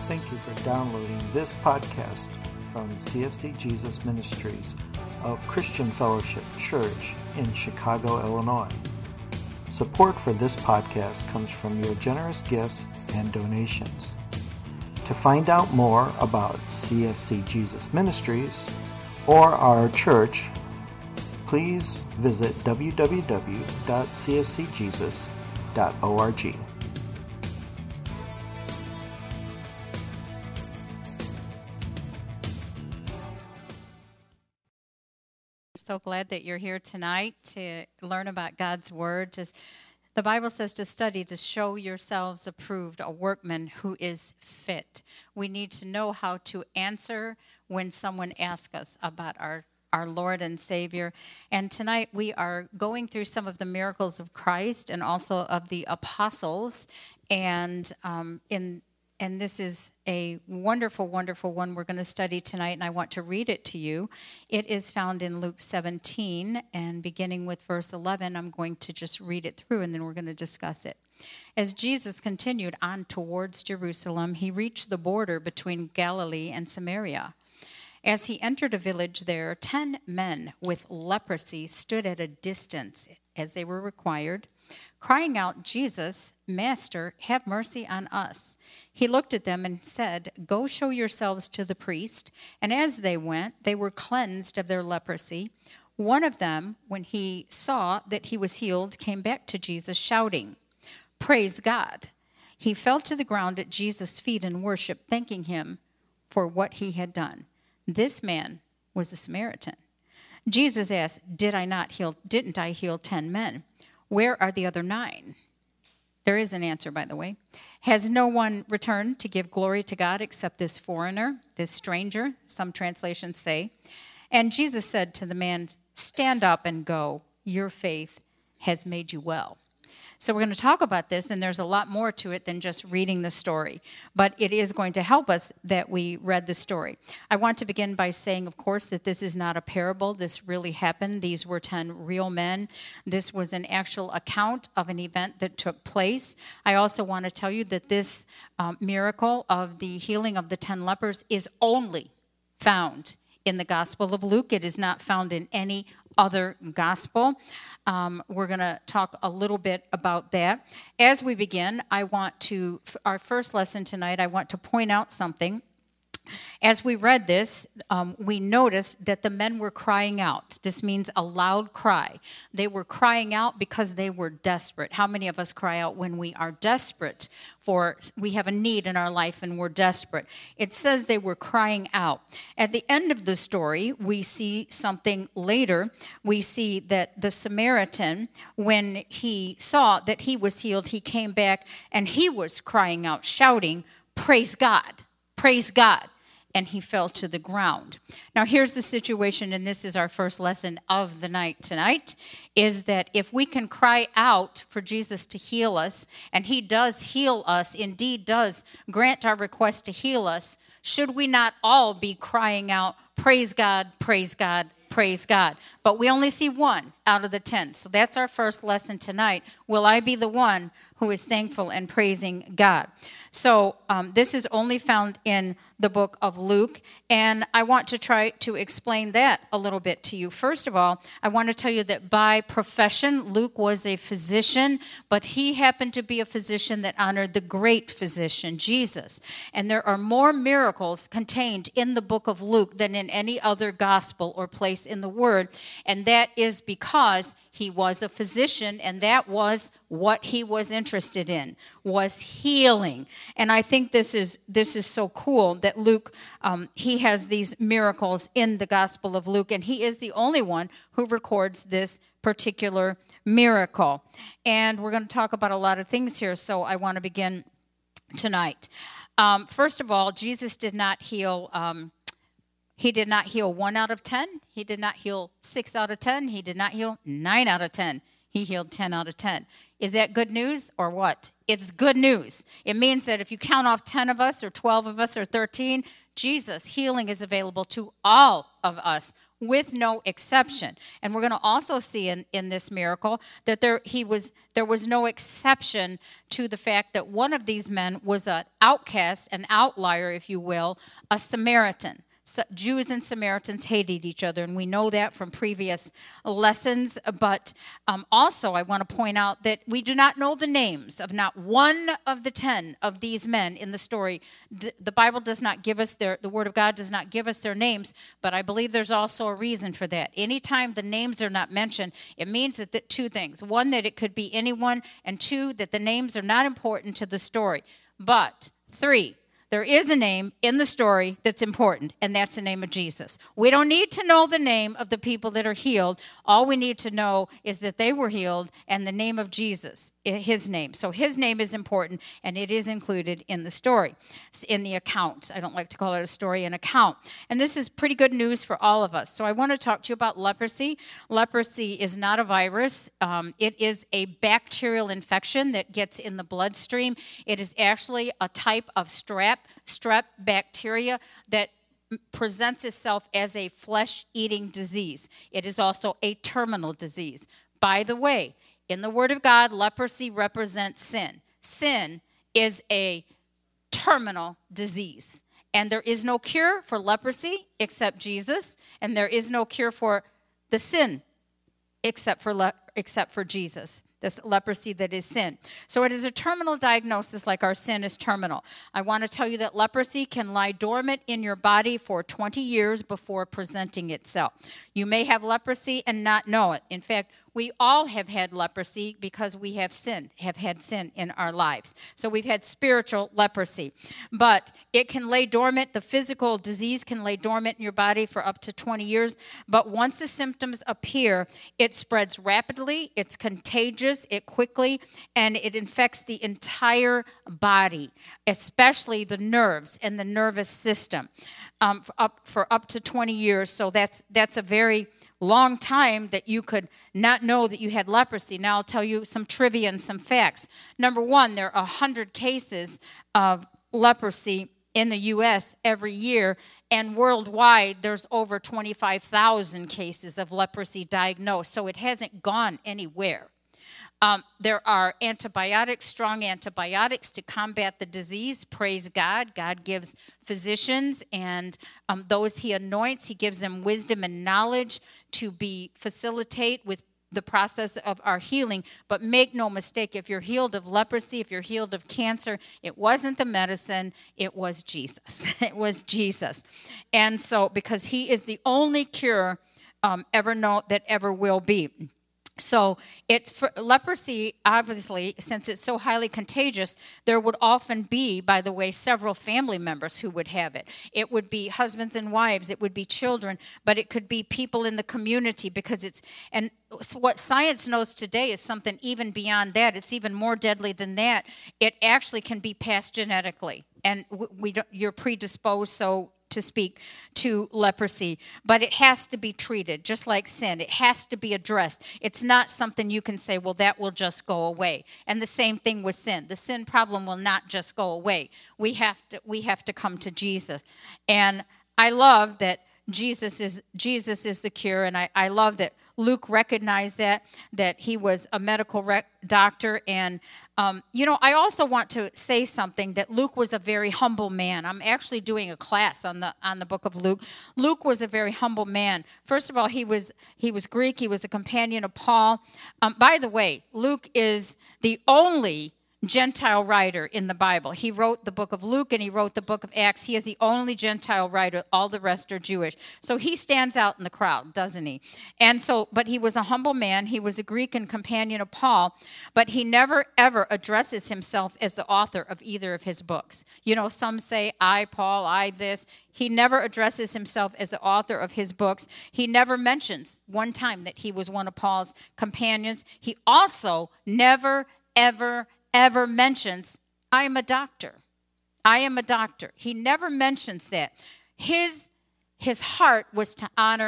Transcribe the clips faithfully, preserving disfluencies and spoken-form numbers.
Thank you for downloading this podcast from C F C Jesus Ministries of Christian Fellowship Church in Chicago, Illinois. Support for this podcast comes from your generous gifts and donations. To find out more about C F C Jesus Ministries or our church, please visit w w w dot c f c jesus dot org. So glad that you're here tonight to learn about God's Word. To, the Bible says to study, to show yourselves approved, a workman who is fit. We need to know how to answer when someone asks us about our, our Lord and Savior. And tonight we are going through some of the miracles of Christ and also of the apostles. And um, in And this is a wonderful, wonderful one we're going to study tonight, and I want to read it to you. It is found in Luke seventeen, and beginning with verse eleven, I'm going to just read it through, and then we're going to discuss it. As Jesus continued on towards Jerusalem, he reached the border between Galilee and Samaria. As he entered a village there, ten men with leprosy stood at a distance, as they were required, crying out, "Jesus, Master, have mercy on us." He looked at them and said, "Go show yourselves to the priest." And as they went, they were cleansed of their leprosy. One of them, when he saw that he was healed, came back to Jesus shouting, "Praise God." He fell to the ground at Jesus' feet and worshiped, thanking him for what he had done. This man was a Samaritan. Jesus asked, Did I not heal, didn't I heal ten men? Where are the other nine? There is an answer, by the way. Has no one returned to give glory to God except this foreigner, this stranger, some translations say. And Jesus said to the man, "Stand up and go. Your faith has made you well." So we're going to talk about this, and there's a lot more to it than just reading the story. But it is going to help us that we read the story. I want to begin by saying, of course, that this is not a parable. This really happened. These were ten real men. This was an actual account of an event that took place. I also want to tell you that this um, miracle of the healing of the ten lepers is only found in the Gospel of Luke. It is not found in any other gospel. Um, we're going to talk a little bit about that. As we begin, I want to, our first lesson tonight, I want to point out something. As we read this, um, we noticed that the men were crying out. This means a loud cry. They were crying out because they were desperate. How many of us cry out when we are desperate for, we have a need in our life and we're desperate? It says they were crying out. At the end of the story, we see something later. We see that the Samaritan, when he saw that he was healed, he came back and he was crying out, shouting, "Praise God, praise God." And he fell to the ground. Now, here's the situation, and this is our first lesson of the night tonight, is that if we can cry out for Jesus to heal us, and he does heal us, indeed does grant our request to heal us, should we not all be crying out, "Praise God, praise God, praise God"? But we only see one out of the ten. So that's our first lesson tonight. Will I be the one who is thankful and praising God? So um, this is only found in the book of Luke, and I want to try to explain that a little bit to you. First of all, I want to tell you that by profession, Luke was a physician, but he happened to be a physician that honored the great physician, Jesus. And there are more miracles contained in the book of Luke than in any other gospel or place in the Word, and that is because he was a physician, and that was what he was interested in, was healing. And I think this is this is so cool that Luke, um, he has these miracles in the Gospel of Luke, and he is the only one who records this particular miracle. And we're going to talk about a lot of things here, so I want to begin tonight. Um, first of all, Jesus did not heal... Um, He did not heal one out of ten. He did not heal six out of ten. He did not heal nine out of ten. He healed ten out of ten. Is that good news or what? It's good news. It means that if you count off ten of us or twelve of us or thirteen, Jesus' healing is available to all of us, with no exception. And we're going to also see in, in this miracle that there he was there was no exception to the fact that one of these men was an outcast, an outlier, if you will, a Samaritan. So Jews and Samaritans hated each other, and we know that from previous lessons. But um, also, I want to point out that we do not know the names of not one of the ten of these men in the story. The, the Bible does not give us their, the Word of God does not give us their names, but I believe there's also a reason for that. Anytime the names are not mentioned, it means that the, two things. One, that it could be anyone, and two, that the names are not important to the story. But, three, there is a name in the story that's important, and that's the name of Jesus. We don't need to know the name of the people that are healed. All we need to know is that they were healed and the name of Jesus, his name. So his name is important, and it is included in the story, in the account. I don't like to call it a story, an account. And this is pretty good news for all of us. So I want to talk to you about leprosy. Leprosy is not a virus. Um, it is a bacterial infection that gets in the bloodstream. It is actually a type of strep, strep bacteria that presents itself as a flesh-eating disease. It is also a terminal disease. By the way, in the Word of God, leprosy represents sin. Sin is a terminal disease. And there is no cure for leprosy except Jesus, and there is no cure for the sin except for le- except for Jesus. This leprosy that is sin. So it is a terminal diagnosis, like our sin is terminal. I want to tell you that leprosy can lie dormant in your body for twenty years before presenting itself. You may have leprosy and not know it. In fact, we all have had leprosy because we have sinned, have had sin in our lives. So we've had spiritual leprosy. But it can lay dormant, the physical disease can lay dormant in your body for up to twenty years. But once the symptoms appear, it spreads rapidly, it's contagious, it quickly, and it infects the entire body, especially the nerves and the nervous system, um, for, up, for up to twenty years. So that's that's a very long time that you could not know that you had leprosy. Now I'll tell you some trivia and some facts. Number one, there are one hundred cases of leprosy in the U S every year, and worldwide there's over twenty-five thousand cases of leprosy diagnosed, so it hasn't gone anywhere. Um, there are antibiotics, strong antibiotics to combat the disease. Praise God. God gives physicians and um, those he anoints, he gives them wisdom and knowledge to be facilitate with the process of our healing. But make no mistake, if you're healed of leprosy, if you're healed of cancer, it wasn't the medicine, it was Jesus. It was Jesus. And so, because he is the only cure um, ever known that ever will be. So it's for leprosy, obviously, since it's so highly contagious, there would often be, by the way, several family members who would have it. It would be husbands and wives, it would be children, but it could be people in the community because it's, and what science knows today is something even beyond that. It's even more deadly than that. It actually can be passed genetically, and we don't, you're predisposed, so to speak, to leprosy, but it has to be treated just like sin. It has to be addressed. It's not something you can say, well, that will just go away. And the same thing with sin. The sin problem will not just go away. We have to we have to come to Jesus. And I love that Jesus is Jesus is the cure, and I, I love that Luke recognized that, that he was a medical rec- doctor. And, um, you know, I also want to say something, that Luke was a very humble man. I'm actually doing a class on the on the book of Luke. Luke was a very humble man. First of all, he was he was Greek. He was a companion of Paul. Um, by the way, Luke is the only Gentile writer in the Bible. He wrote the book of Luke and he wrote the book of Acts. He is the only Gentile writer. All the rest are Jewish. So he stands out in the crowd, doesn't he? And so, but he was a humble man. He was a Greek and companion of Paul, but he never ever addresses himself as the author of either of his books. You know, some say, I, Paul, I, this. He never addresses himself as the author of his books. He never mentions one time that he was one of Paul's companions. He also never, ever, ever mentions, I am a doctor. I am a doctor. He never mentions that. His, his heart was to honor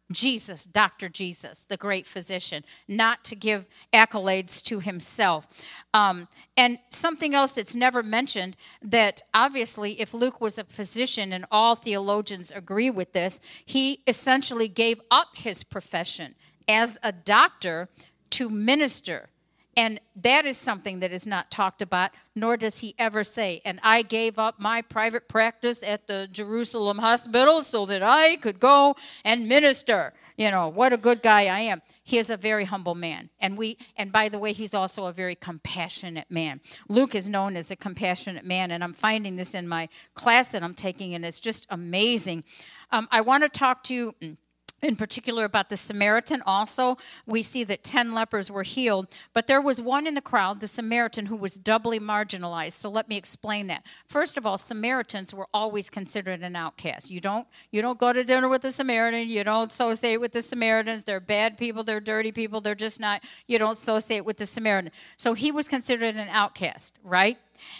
Jesus, Doctor Jesus, the great physician, not to give accolades to himself. Um, and something else that's never mentioned, that obviously if Luke was a physician, and all theologians agree with this, he essentially gave up his profession as a doctor to minister. And that is something that is not talked about, nor does he ever say, and I gave up my private practice at the Jerusalem hospital so that I could go and minister. You know, what a good guy I am. He is a very humble man. And we, and by the way, he's also a very compassionate man. Luke is known as a compassionate man, and I'm finding this in my class that I'm taking, and it's just amazing. Um, I want to talk to you in particular about the Samaritan also. We see that ten lepers were healed, but there was one in the crowd, the Samaritan, who was doubly marginalized. So let me explain that. First of all, Samaritans were always considered an outcast. You don't you don't go to dinner with the Samaritan. You don't associate with the Samaritans. They're bad people. They're dirty people. They're just not, you don't associate with the Samaritan. So he was considered an outcast, right?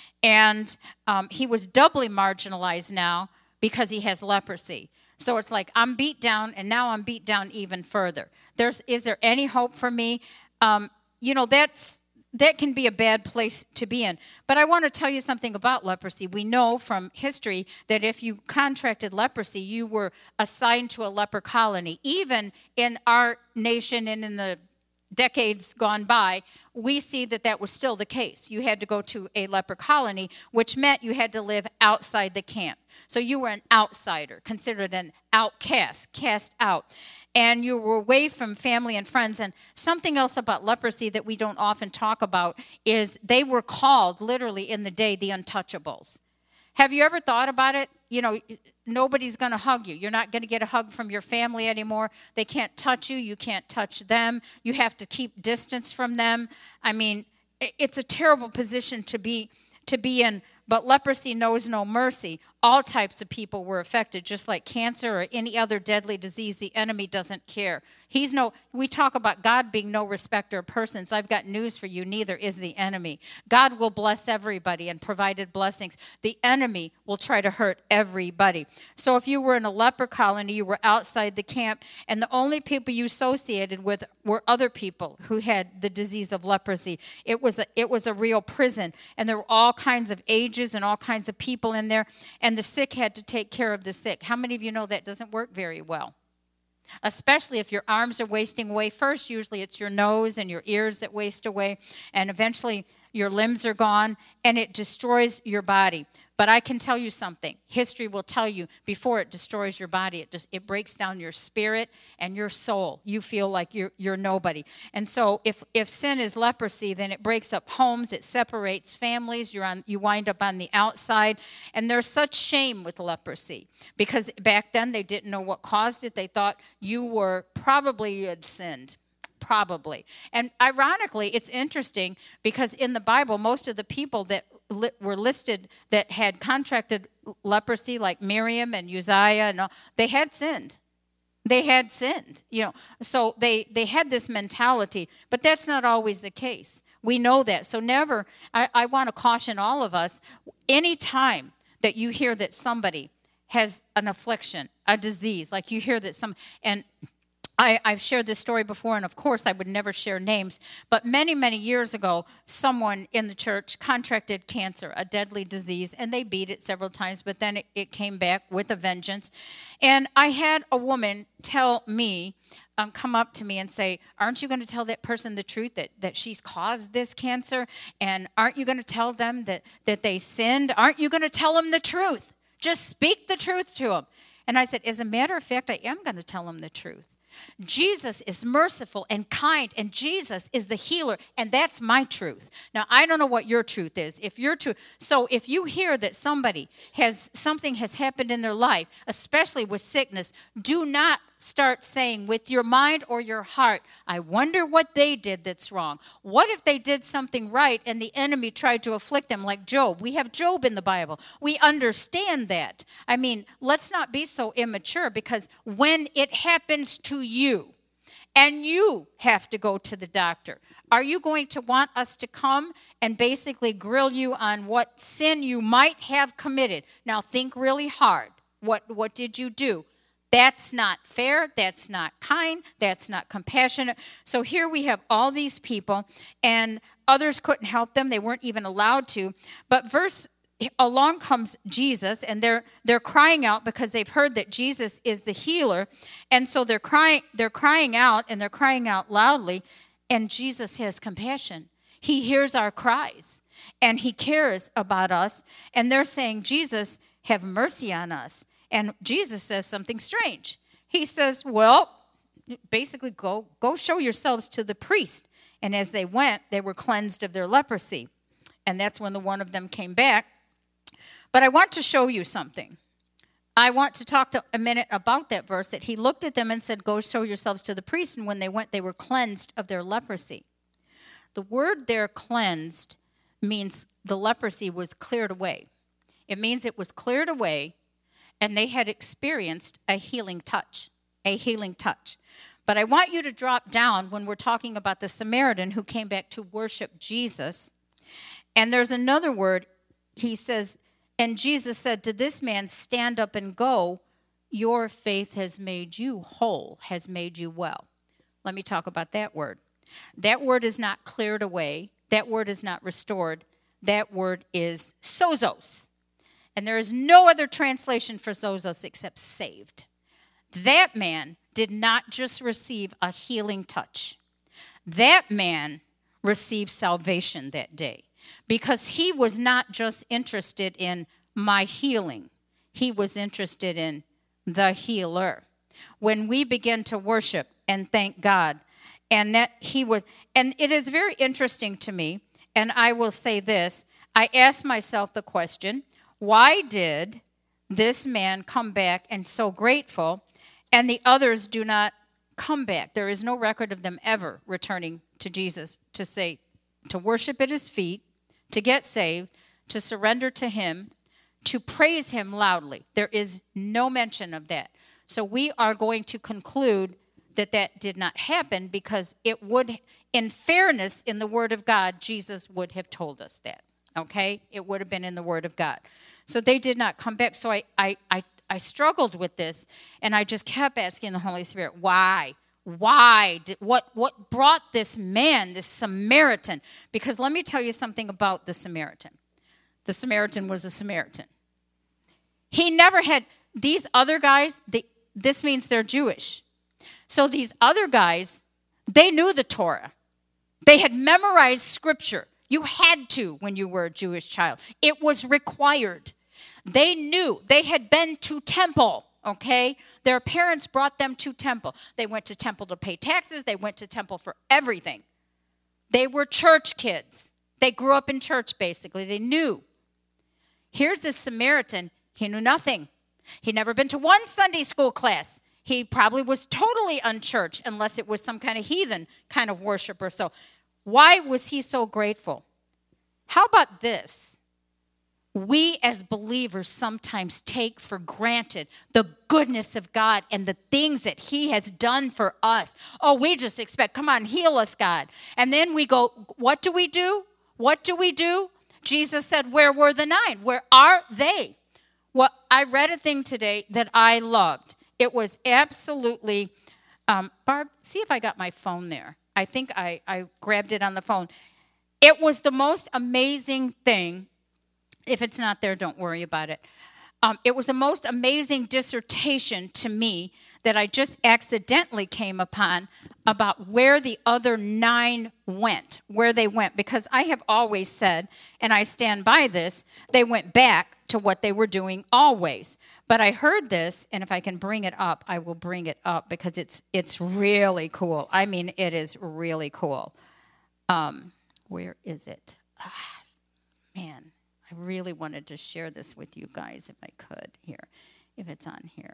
And um, he was doubly marginalized now because he has leprosy. So it's like, I'm beat down, and now I'm beat down even further. There's, is there any hope for me? Um, you know, that's that can be a bad place to be in. But I want to tell you something about leprosy. We know from history that if you contracted leprosy, you were assigned to a leper colony. Even in our nation and in the decades gone by, we see that that was still the case. You had to go to a leper colony, which meant you had to live outside the camp. So you were an outsider, considered an outcast, cast out. And you were away from family and friends. And something else about leprosy that we don't often talk about is they were called, literally in the day, the untouchables. Have you ever thought about it? You know, nobody's going to hug you. You're not going to get a hug from your family anymore. They can't touch you. You can't touch them. You have to keep distance from them. I mean, it's a terrible position to be to be in. But leprosy knows no mercy. All types of people were affected, just like cancer or any other deadly disease. The enemy doesn't care. He's no, we talk about God being no respecter of persons. I've got news for you. Neither is the enemy. God will bless everybody and provided blessings. The enemy will try to hurt everybody. So if you were in a leper colony, you were outside the camp, and the only people you associated with were other people who had the disease of leprosy. It was a, it was a real prison, and there were all kinds of ages and all kinds of people in there, and the sick had to take care of the sick. How many of you know that doesn't work very well? Especially if your arms are wasting away. First, usually it's your nose and your ears that waste away, and eventually your limbs are gone, and it destroys your body. But I can tell you something. History will tell you before it destroys your body, it just it breaks down your spirit and your soul. You feel like you're you're nobody. And so if, if sin is leprosy, then it breaks up homes, it separates families, you're on you wind up on the outside. And there's such shame with leprosy. Because back then they didn't know what caused it. They thought you were probably you had sinned. Probably. And ironically, it's interesting because in the Bible, most of the people that li- were listed that had contracted leprosy, like Miriam and Uzziah, and all, they had sinned. They had sinned, you know. So they, they had this mentality, but that's not always the case. We know that. So never, I, I want to caution all of us, any time that you hear that somebody has an affliction, a disease, like you hear that some, and I, I've shared this story before, and of course I would never share names, but many, many years ago, someone in the church contracted cancer, a deadly disease, and they beat it several times, but then it, it came back with a vengeance. And I had a woman tell me, um, come up to me and say, aren't you going to tell that person the truth, that, that she's caused this cancer? And aren't you going to tell them that, that they sinned? Aren't you going to tell them the truth? Just speak the truth to them. And I said, as a matter of fact, I am going to tell them the truth. Jesus is merciful and kind, and Jesus is the healer, and that's my truth. Now, I don't know what your truth is. If your truth, so if you hear that somebody has, something has happened in their life, especially with sickness, do not start saying with your mind or your heart, I wonder what they did that's wrong. What if they did something right and the enemy tried to afflict them like Job? We have Job in the Bible. We understand that. I mean, let's not be so immature, because when it happens to you and you have to go to the doctor, are you going to want us to come and basically grill you on what sin you might have committed? Now think really hard. What, what did you do? That's not fair. That's not kind. That's not compassionate. So here we have all these people, and others couldn't help them. They weren't even allowed to. But verse along comes Jesus, and they're they're crying out because they've heard that Jesus is the healer, and so they're crying they're crying out, and they're crying out loudly, and Jesus has compassion. He hears our cries, and he cares about us, and they're saying, Jesus, have mercy on us. And Jesus says something strange. He says, well, basically, go, go show yourselves to the priest. And as they went, they were cleansed of their leprosy. And that's when the one of them came back. But I want to show you something. I want to talk to a minute about that verse, that he looked at them and said, go show yourselves to the priest. And when they went, they were cleansed of their leprosy. The word there, cleansed, means the leprosy was cleared away. It means it was cleared away, and they had experienced a healing touch, a healing touch. But I want you to drop down when we're talking about the Samaritan who came back to worship Jesus. And there's another word. He says, and Jesus said to this man, stand up and go. Your faith has made you whole, has made you well. Let me talk about that word. That word is not cleared away. That word is not restored. That word is sozos. And there is no other translation for sozos except saved. That man did not just receive a healing touch. That man received salvation that day because he was not just interested in my healing. He was interested in the healer. When we begin to worship and thank God, and that he was, and it is very interesting to me, and I will say this, I asked myself the question, why did this man come back and so grateful, and the others do not come back? There is no record of them ever returning to Jesus to say, to worship at his feet, to get saved, to surrender to him, to praise him loudly. There is no mention of that. So we are going to conclude that that did not happen because it would, in fairness, in the Word of God, Jesus would have told us that. Okay? It would have been in the Word of God. So they did not come back. So I, I, I, I struggled with this, and I just kept asking the Holy Spirit, why? Why? Did, what, what brought this man, this Samaritan? Because let me tell you something about the Samaritan. The Samaritan was a Samaritan. He never had, these other guys, they, this means they're Jewish. So these other guys, they knew the Torah. They had memorized Scripture. You had to when you were a Jewish child. It was required. They knew. They had been to temple, okay? Their parents brought them to temple. They went to temple to pay taxes. They went to temple for everything. They were church kids. They grew up in church, basically. They knew. Here's this Samaritan. He knew nothing. He'd never been to one Sunday school class. He probably was totally unchurched unless it was some kind of heathen kind of worshiper. So why was he so grateful? How about this? We as believers sometimes take for granted the goodness of God and the things that he has done for us. Oh, we just expect, come on, heal us, God. And then we go, what do we do? What do we do? Jesus said, where were the nine? Where are they? Well, I read a thing today that I loved. It was absolutely, um, Barb, see if I got my phone there. I think I, I grabbed it on the phone. It was the most amazing thing. If it's not there, don't worry about it. Um, it was the most amazing dissertation to me that I just accidentally came upon about where the other nine went, where they went. Because I have always said, and I stand by this, they went back to what they were doing always. But I heard this, and if I can bring it up, I will bring it up because it's it's really cool. I mean, it is really cool. Um, where is it? Ah, man, I really wanted to share this with you guys if I could here, if it's on here.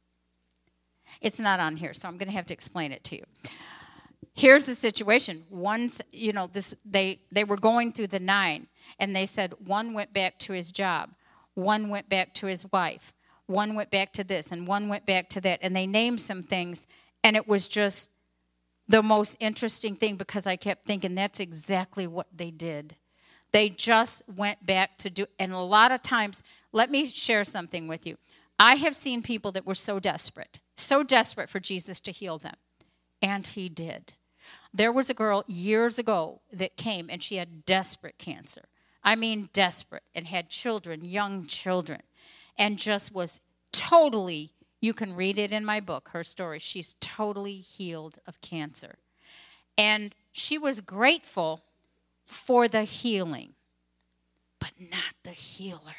It's not on here, so I'm going to have to explain it to you. Here's the situation. Once, you know, this they they were going through the nine, and they said one went back to his job, one went back to his wife, one went back to this, and one went back to that, and they named some things, and it was just the most interesting thing because I kept thinking that's exactly what they did. They just went back to do, and a lot of times, let me share something with you. I have seen people that were so desperate, so desperate for Jesus to heal them. And he did. There was a girl years ago that came, and she had desperate cancer. I mean desperate, and had children, young children, and just was totally, you can read it in my book, her story. She's totally healed of cancer. And she was grateful for the healing, but not the healer.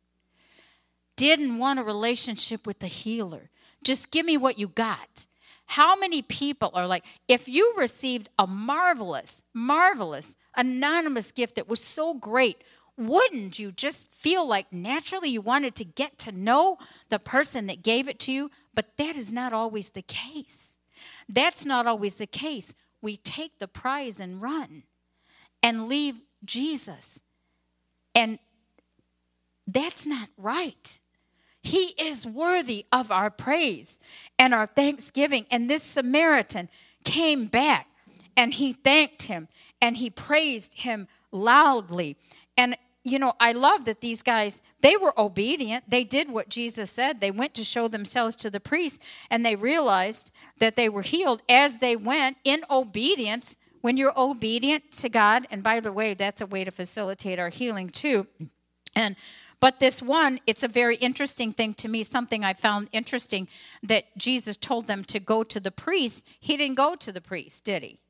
Didn't want a relationship with the healer. Just give me what you got. How many people are like, if you received a marvelous, marvelous, anonymous gift that was so great, wouldn't you just feel like naturally you wanted to get to know the person that gave it to you? But that is not always the case. That's not always the case. We take the prize and run and leave Jesus. And that's not right. He is worthy of our praise and our thanksgiving. And this Samaritan came back and he thanked him and he praised him loudly. And, you know, I love that these guys, they were obedient. They did what Jesus said. They went to show themselves to the priest, and they realized that they were healed as they went in obedience. When you're obedient to God, and by the way, that's a way to facilitate our healing too. And But this one, it's a very interesting thing to me, something I found interesting, that Jesus told them to go to the priest. He didn't go to the priest, did he?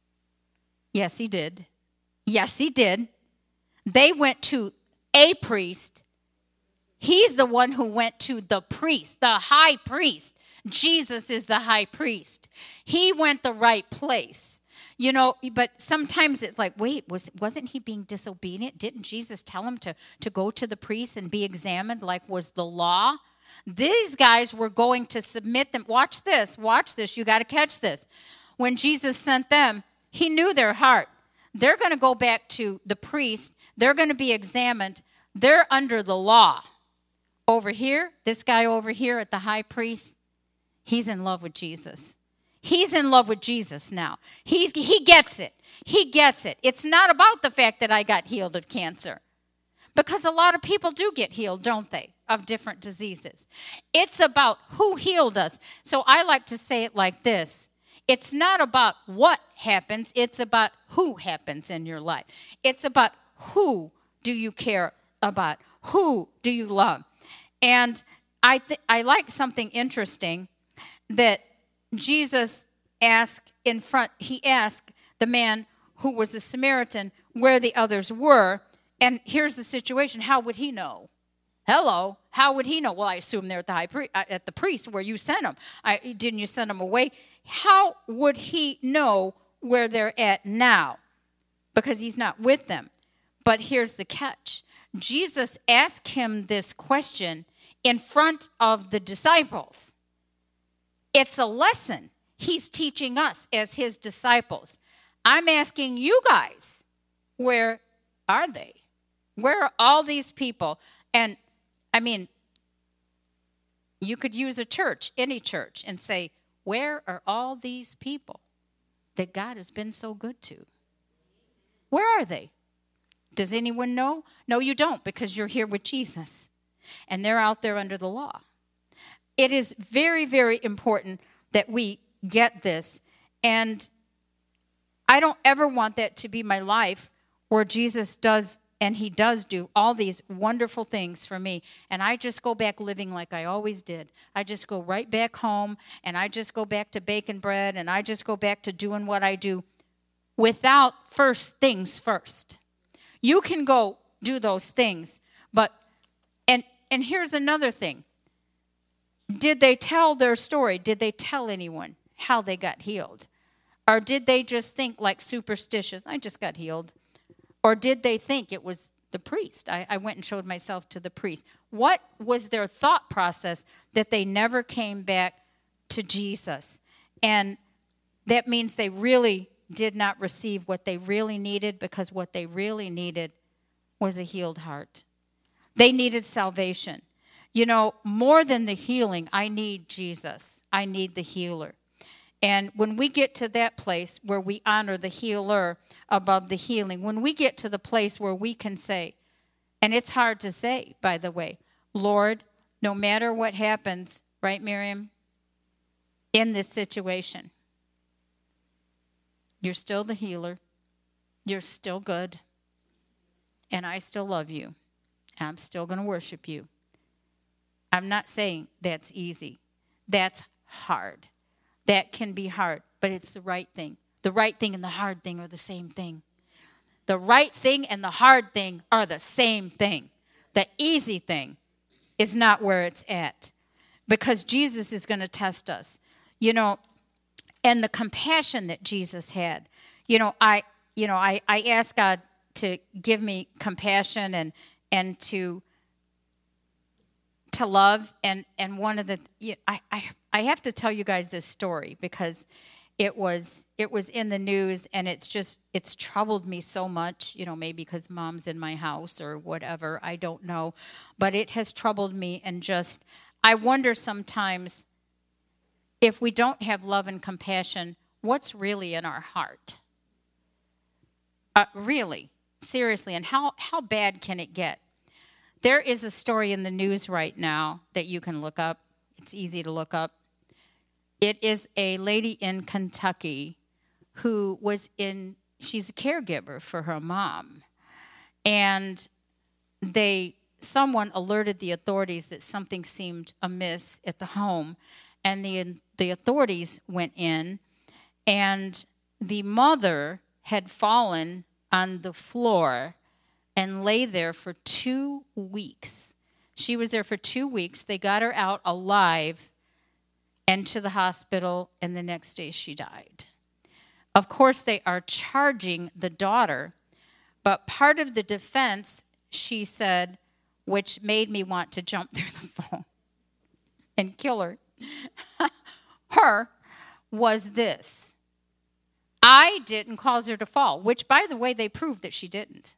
Yes, he did. Yes, he did. They went to a priest. He's the one who went to the priest, the high priest. Jesus is the high priest. He went the right place. You know, but sometimes it's like, wait, was, wasn't he being disobedient? Didn't Jesus tell him to, to go to the priest and be examined like was the law? These guys were going to submit them. Watch this. Watch this. You got to catch this. When Jesus sent them, he knew their heart. They're going to go back to the priest. They're going to be examined. They're under the law. Over here, this guy over here at the high priest, he's in love with Jesus. He's in love with Jesus now. He's, he gets it. He gets it. It's not about the fact that I got healed of cancer. Because a lot of people do get healed, don't they, of different diseases. It's about who healed us. So I like to say it like this. It's not about what happens. It's about who happens in your life. It's about who do you care about? Who do you love? And I th- I like something interesting that Jesus asked in front, he asked the man who was a Samaritan where the others were. And here's the situation. How would he know? Hello. How would he know? Well, I assume they're at the high pri- at the priest where you sent them. I, didn't you send them away? How would he know where they're at now? Because he's not with them. But here's the catch. Jesus asked him this question in front of the disciples. It's a lesson he's teaching us as his disciples. I'm asking you guys, where are they? Where are all these people? And, I mean, you could use a church, any church, and say, where are all these people that God has been so good to? Where are they? Does anyone know? No, you don't, because you're here with Jesus. And they're out there under the law. It is very, very important that we get this. And I don't ever want that to be my life where Jesus does, and he does do all these wonderful things for me. And I just go back living like I always did. I just go right back home, and I just go back to baking bread, and I just go back to doing what I do without first things first. You can go do those things, but, and and here's another thing. Did they tell their story? Did they tell anyone how they got healed? Or did they just think like superstitious, I just got healed? Or did they think it was the priest? I, I went and showed myself to the priest. What was their thought process that they never came back to Jesus? And that means they really did not receive what they really needed, because what they really needed was a healed heart. They needed salvation. You know, more than the healing, I need Jesus. I need the healer. And when we get to that place where we honor the healer above the healing, when we get to the place where we can say, and it's hard to say, by the way, Lord, no matter what happens, right, Miriam, in this situation, you're still the healer. You're still good. And I still love you. I'm still going to worship you. I'm not saying that's easy. That's hard. That can be hard, but it's the right thing. The right thing and the hard thing are the same thing. The right thing and the hard thing are the same thing. The easy thing is not where it's at, because Jesus is going to test us. You know, and the compassion that Jesus had. You know, I you know, I, I ask God to give me compassion and and to to love, and, and one of the I, I I have to tell you guys this story because it was it was in the news, and it's just it's troubled me so much, you know, maybe because Mom's in my house or whatever, I don't know, but it has troubled me, and just I wonder sometimes if we don't have love and compassion, what's really in our heart? Uh, really, seriously, and how how bad can it get? There is a story in the news right now that you can look up. It's easy to look up. It is a lady in Kentucky who was in, she's a caregiver for her mom. And they, someone alerted the authorities that something seemed amiss at the home. And the, the authorities went in, and the mother had fallen on the floor and lay there for two weeks. She was there for two weeks. They got her out alive and to the hospital, and the next day she died. Of course, they are charging the daughter, but part of the defense, she said, which made me want to jump through the phone and kill her, her, was this. I didn't cause her to fall, which, by the way, they proved that she didn't.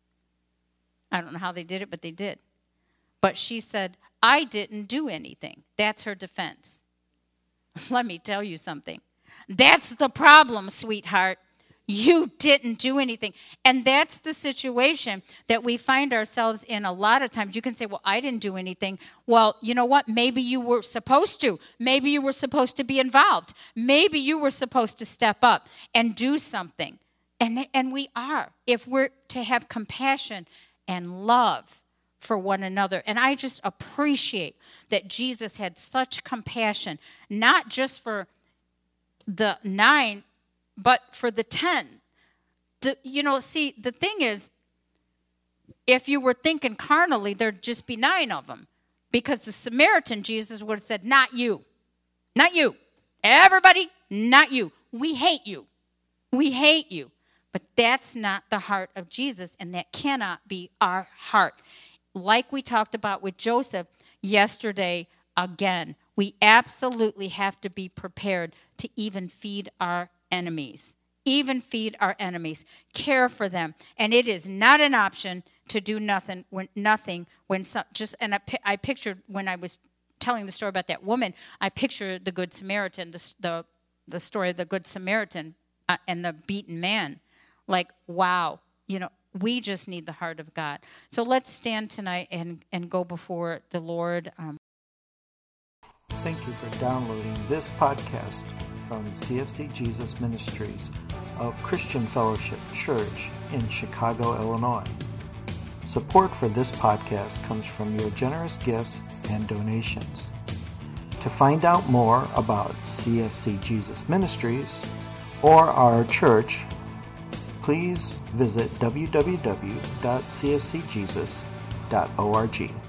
I don't know how they did it, but they did. But she said, I didn't do anything. That's her defense. Let me tell you something. That's the problem, sweetheart. You didn't do anything. And that's the situation that we find ourselves in a lot of times. You can say, well, I didn't do anything. Well, you know what? Maybe you were supposed to. Maybe you were supposed to be involved. Maybe you were supposed to step up and do something. And, and we are, if we're to have compassion and love for one another. And I just appreciate that Jesus had such compassion, not just for the nine, but for the ten. The, you know, see, the thing is, if you were thinking carnally, there'd just be nine of them. Because the Samaritan, Jesus would have said, not you. Not you. Everybody, not you. We hate you. We hate you. But that's not the heart of Jesus, and that cannot be our heart. Like we talked about with Joseph yesterday, again, we absolutely have to be prepared to even feed our enemies. Even feed our enemies. Care for them. And it is not an option to do nothing when nothing when some just and I, I pictured when I was telling the story about that woman, I pictured the Good Samaritan, the the, the story of the Good Samaritan uh, and the beaten man. Like, wow, you know, we just need the heart of God. So let's stand tonight and, and go before the Lord. Um. Thank you for downloading this podcast from C F C Jesus Ministries of Christian Fellowship Church in Chicago, Illinois. Support for this podcast comes from your generous gifts and donations. To find out more about C F C Jesus Ministries or our church, please visit w w w dot c f c jesus dot org.